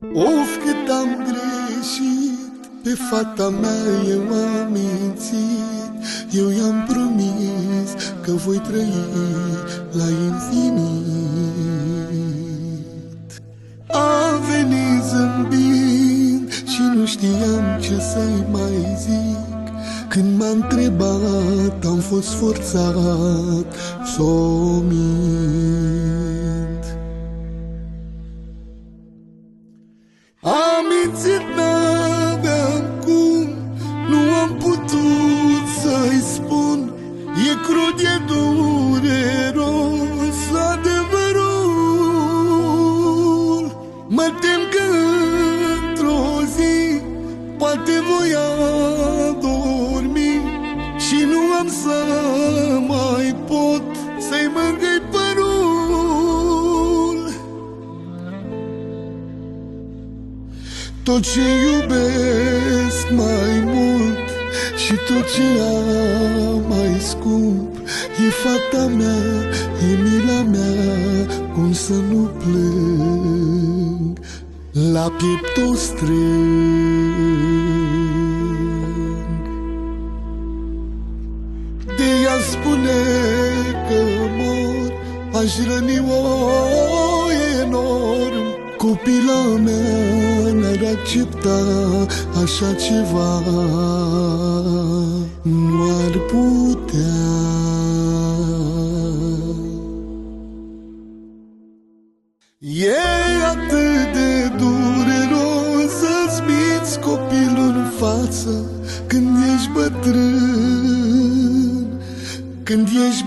Of, cât am greșit, pe fata mea eu am mințit. Eu i-am promis că voi trăi la infinit. A venit zâmbind și nu știam ce să-i mai zic. Când m-a întrebat, am fost forțat s-o mint. Am mințit, n-aveam cum, nu am putut să-i spun. E crud, e dureros adevărul. Mă tem că într-o zi poate voi adormi și nu am să mai pot să-i mângâi părul. Tot ce iubesc mai mult și tot ce am mai scump e fata mea, e mila mea, cum să nu plâng, la piept o strâng. De ea spune că mor, aș răni-o enorm. Copila mea n-ar accepta așa ceva, nu ar putea. E atât de dureros să-ți minți copilul în față când ești bătrân, când ești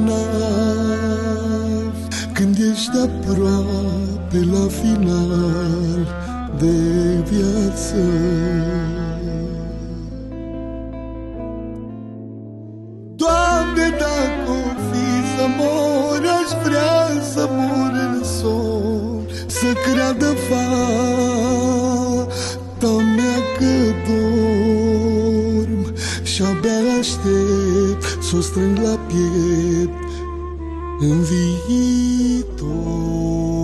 bolnav, când ești aproape la final de viață. Doamne, dacă o fi să mor, aș vrea să mor în somn, să creadă fata mea că dorm și abia aștept să o strâng la piept în viitor.